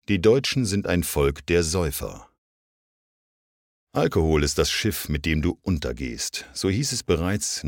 Die Deutschen sind ein Volk der Säufer. Alkohol ist das Schiff, mit dem du untergehst. So hieß es bereits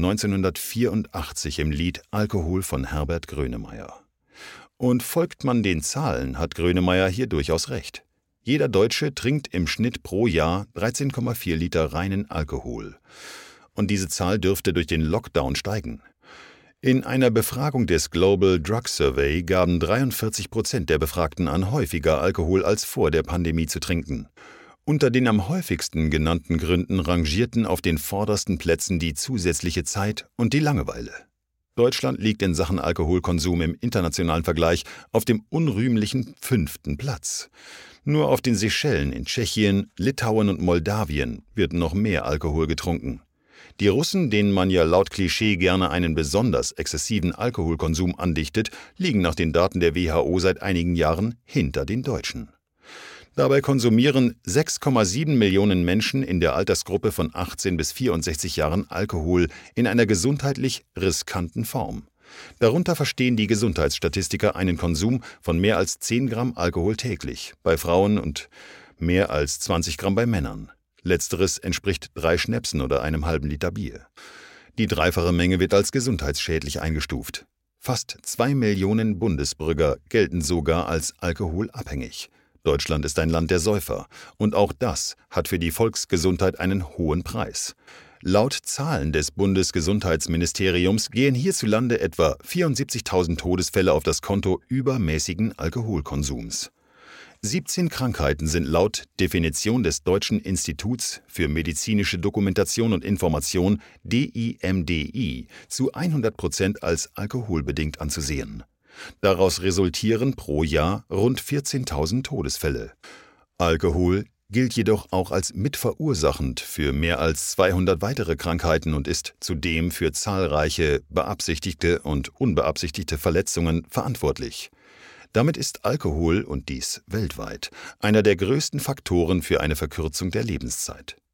1984 im Lied Alkohol von Herbert Grönemeyer. Und folgt man den Zahlen, hat Grönemeyer hier durchaus recht. Jeder Deutsche trinkt im Schnitt pro Jahr 13,4 Liter reinen Alkohol. Und diese Zahl dürfte durch den Lockdown steigen. In einer Befragung des Global Drug Survey gaben 43% der Befragten an, häufiger Alkohol als vor der Pandemie zu trinken. Unter den am häufigsten genannten Gründen rangierten auf den vordersten Plätzen die zusätzliche Zeit und die Langeweile. Deutschland liegt in Sachen Alkoholkonsum im internationalen Vergleich auf dem unrühmlichen 5. Platz. Nur auf den Seychellen, in Tschechien, Litauen und Moldawien wird noch mehr Alkohol getrunken. Die Russen, denen man ja laut Klischee gerne einen besonders exzessiven Alkoholkonsum andichtet, liegen nach den Daten der WHO seit einigen Jahren hinter den Deutschen. Dabei konsumieren 6,7 Millionen Menschen in der Altersgruppe von 18 bis 64 Jahren Alkohol in einer gesundheitlich riskanten Form. Darunter verstehen die Gesundheitsstatistiker einen Konsum von mehr als 10 Gramm Alkohol täglich bei Frauen und mehr als 20 Gramm bei Männern. Letzteres entspricht 3 Schnäpsen oder einem halben Liter Bier. Die dreifache Menge wird als gesundheitsschädlich eingestuft. Fast 2 Millionen Bundesbürger gelten sogar als alkoholabhängig. Deutschland ist ein Land der Säufer und auch das hat für die Volksgesundheit einen hohen Preis. Laut Zahlen des Bundesgesundheitsministeriums gehen hierzulande etwa 74.000 Todesfälle auf das Konto übermäßigen Alkoholkonsums. 17 Krankheiten sind laut Definition des Deutschen Instituts für medizinische Dokumentation und Information DIMDI zu 100% als alkoholbedingt anzusehen. Daraus resultieren pro Jahr rund 14.000 Todesfälle. Alkohol gilt jedoch auch als mitverursachend für mehr als 200 weitere Krankheiten und ist zudem für zahlreiche beabsichtigte und unbeabsichtigte Verletzungen verantwortlich. Damit ist Alkohol, und dies weltweit, einer der größten Faktoren für eine Verkürzung der Lebenszeit.